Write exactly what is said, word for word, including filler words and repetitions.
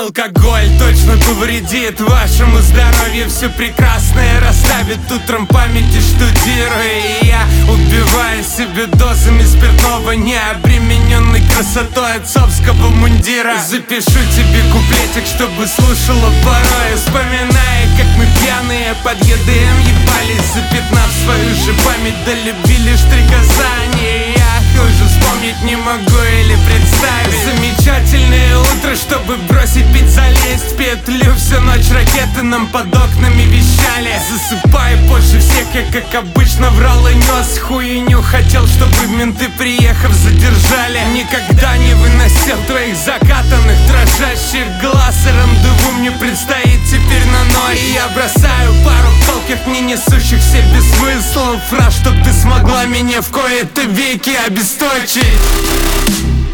Алкоголь точно повредит вашему здоровью. Все прекрасное расставит утром памяти, штудируя. И я убиваю себе дозами спиртного, не обремененный красотой отцовского мундира. Запишу тебе куплетик, чтобы слушала порой, вспоминая, как мы пьяные под ЕДМ ебались, запятнав свою же память до любви лишь три касания. Я уже вспомнить не могу или представить замечательное утро, чтобы бросить пить, залезть в петлю. Всю ночь ракеты нам под окнами вещали. Засыпаю позже всех, я как обычно врал и нес хуйню. Хотел, чтобы менты, приехав, задержали. Никогда не выносил твоих закатанных, дрожащих глаз. И рандеву мне предстоит теперь на ночь. И я бросаю пару колких, не несущих в себе смысл фраз, чтоб ты смогла меня в кои-то веки обесточить.